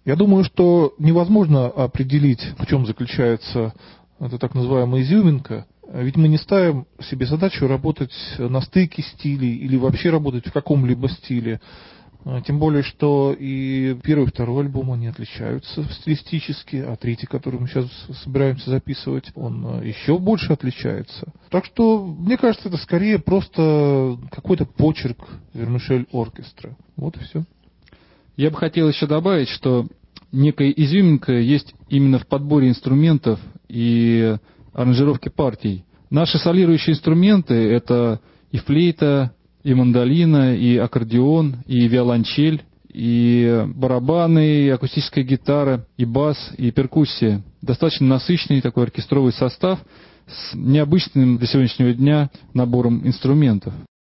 Я думаю, что невозможно определить, в чем заключается эта так называемая изюминка. Ведь мы не ставим себе задачу работать на стыке стилей или вообще работать в каком-либо стиле. Тем более, что и первый и второй альбом, они отличаются стилистически, а третий, который мы сейчас собираемся записывать, он еще больше отличается. Так что, мне кажется, это скорее просто какой-то почерк Вермишель оркестра. Вот и все. Я бы хотел еще добавить, что некая изюминка есть именно в подборе инструментов и аранжировке партий. Наши солирующие инструменты — это и флейта, и мандолина, и аккордеон, и виолончель, и барабаны, и акустическая гитара, и бас, и перкуссия. Достаточно насыщенный такой оркестровый состав с необычным для сегодняшнего дня набором инструментов.